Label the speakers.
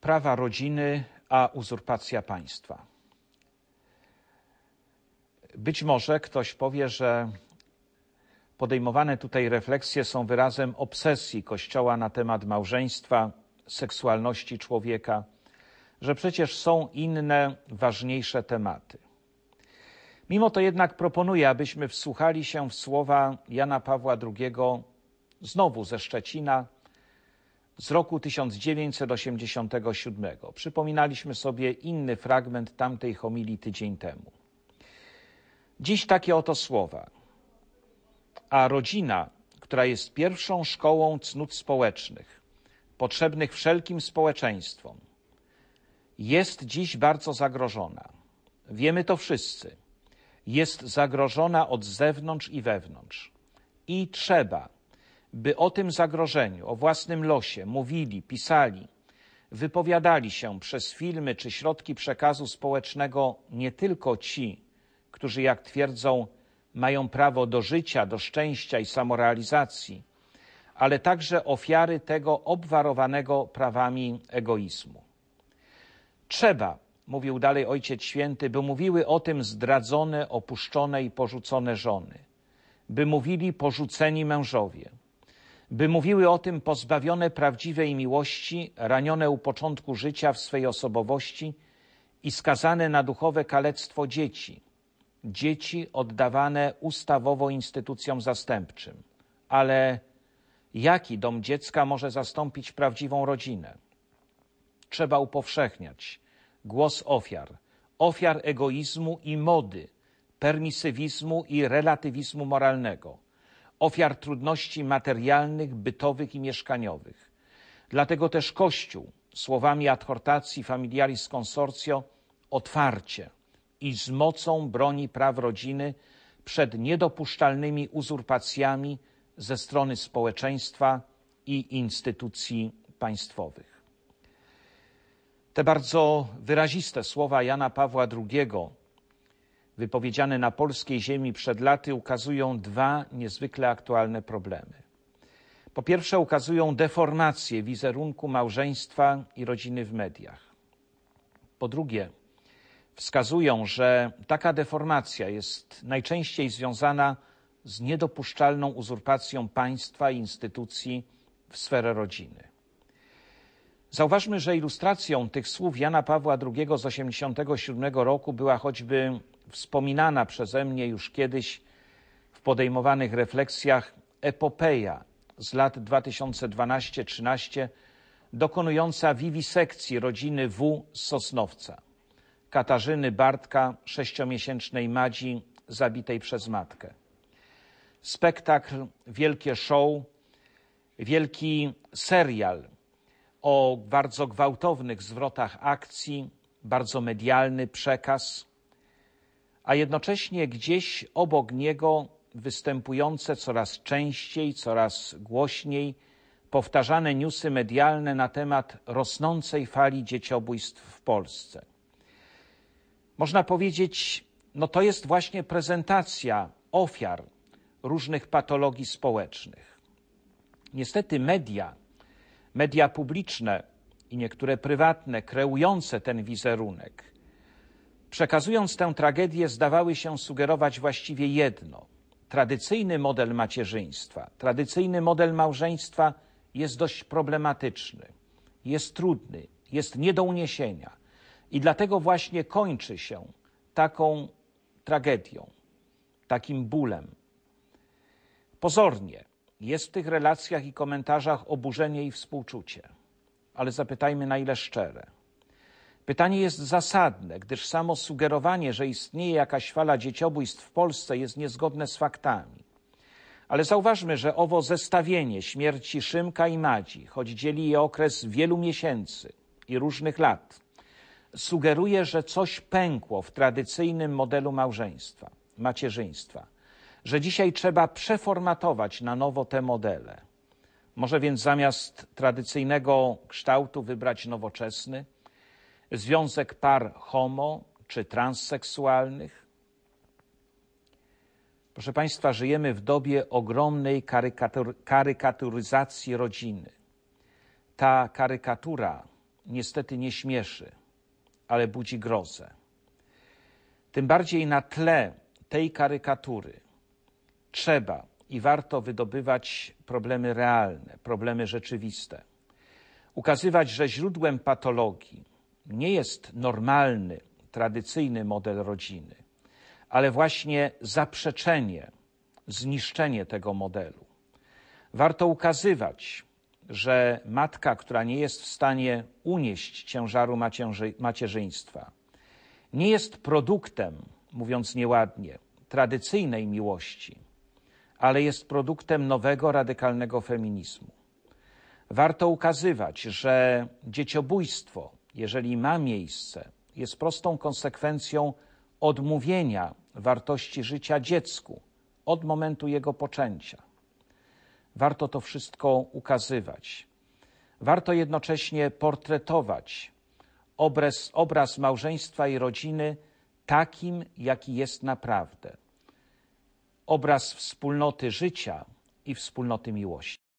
Speaker 1: prawa rodziny, a uzurpacja państwa. Być może ktoś powie, że podejmowane tutaj refleksje są wyrazem obsesji Kościoła na temat małżeństwa, seksualności człowieka, że przecież są inne, ważniejsze tematy. Mimo to jednak proponuję, abyśmy wsłuchali się w słowa Jana Pawła II, znowu ze Szczecina, z roku 1987. Przypominaliśmy sobie inny fragment tamtej homilii tydzień temu. Dziś takie oto słowa. A rodzina, która jest pierwszą szkołą cnót społecznych, potrzebnych wszelkim społeczeństwom, jest dziś bardzo zagrożona. Wiemy to wszyscy. Jest zagrożona od zewnątrz i wewnątrz. I trzeba, by o tym zagrożeniu, o własnym losie mówili, pisali, wypowiadali się przez filmy czy środki przekazu społecznego nie tylko ci, którzy, jak twierdzą, mają prawo do życia, do szczęścia i samorealizacji, ale także ofiary tego obwarowanego prawami egoizmu. Trzeba, mówił dalej Ojciec Święty, by mówiły o tym zdradzone, opuszczone i porzucone żony, by mówili porzuceni mężowie, by mówiły o tym pozbawione prawdziwej miłości, ranione u początku życia w swej osobowości i skazane na duchowe kalectwo dzieci, dzieci oddawane ustawowo instytucjom zastępczym. Ale jaki dom dziecka może zastąpić prawdziwą rodzinę? Trzeba upowszechniać głos ofiar egoizmu i mody, permisywizmu i relatywizmu moralnego, ofiar trudności materialnych, bytowych i mieszkaniowych. Dlatego też Kościół, słowami adhortacji Familiaris Consortio, otwarcie i z mocą broni praw rodziny przed niedopuszczalnymi uzurpacjami ze strony społeczeństwa i instytucji państwowych. Te bardzo wyraziste słowa Jana Pawła II, wypowiedziane na polskiej ziemi przed laty, ukazują dwa niezwykle aktualne problemy. Po pierwsze, ukazują deformację wizerunku małżeństwa i rodziny w mediach. Po drugie, wskazują, że taka deformacja jest najczęściej związana z niedopuszczalną uzurpacją państwa i instytucji w sferę rodziny. Zauważmy, że ilustracją tych słów Jana Pawła II z 1987 roku była choćby wspominana przeze mnie już kiedyś w podejmowanych refleksjach epopeja z lat 2012-13 dokonująca wiwisekcji rodziny W. z Sosnowca, Katarzyny Bartka, 6-miesięcznej Madzi zabitej przez matkę. Spektakl, wielkie show, wielki serial o bardzo gwałtownych zwrotach akcji, bardzo medialny przekaz, a jednocześnie gdzieś obok niego występujące coraz częściej, coraz głośniej powtarzane newsy medialne na temat rosnącej fali dzieciobójstw w Polsce. Można powiedzieć, to jest właśnie prezentacja ofiar różnych patologii społecznych. Niestety media publiczne i niektóre prywatne, kreujące ten wizerunek, przekazując tę tragedię, zdawały się sugerować właściwie jedno. Tradycyjny model macierzyństwa, tradycyjny model małżeństwa jest dość problematyczny, jest trudny, jest nie do uniesienia i dlatego właśnie kończy się taką tragedią, takim bólem. Pozornie jest w tych relacjach i komentarzach oburzenie i współczucie, ale zapytajmy, na ile szczere. Pytanie jest zasadne, gdyż samo sugerowanie, że istnieje jakaś fala dzieciobójstw w Polsce, jest niezgodne z faktami. Ale zauważmy, że owo zestawienie śmierci Szymka i Madzi, choć dzieli je okres wielu miesięcy i różnych lat, sugeruje, że coś pękło w tradycyjnym modelu małżeństwa, macierzyństwa, że dzisiaj trzeba przeformatować na nowo te modele. Może więc zamiast tradycyjnego kształtu wybrać nowoczesny, związek par homo czy transseksualnych? Proszę Państwa, żyjemy w dobie ogromnej karykaturyzacji rodziny. Ta karykatura niestety nie śmieszy, ale budzi grozę. Tym bardziej na tle tej karykatury trzeba i warto wydobywać problemy realne, problemy rzeczywiste. Ukazywać, że źródłem patologii nie jest normalny, tradycyjny model rodziny, ale właśnie zaprzeczenie, zniszczenie tego modelu. Warto ukazywać, że matka, która nie jest w stanie unieść ciężaru macierzyństwa, nie jest produktem, mówiąc nieładnie, tradycyjnej miłości, ale jest produktem nowego, radykalnego feminizmu. Warto ukazywać, że dzieciobójstwo, jeżeli ma miejsce, jest prostą konsekwencją odmówienia wartości życia dziecku od momentu jego poczęcia. Warto to wszystko ukazywać. Warto jednocześnie portretować obraz małżeństwa i rodziny takim, jaki jest naprawdę. Obraz wspólnoty życia i wspólnoty miłości.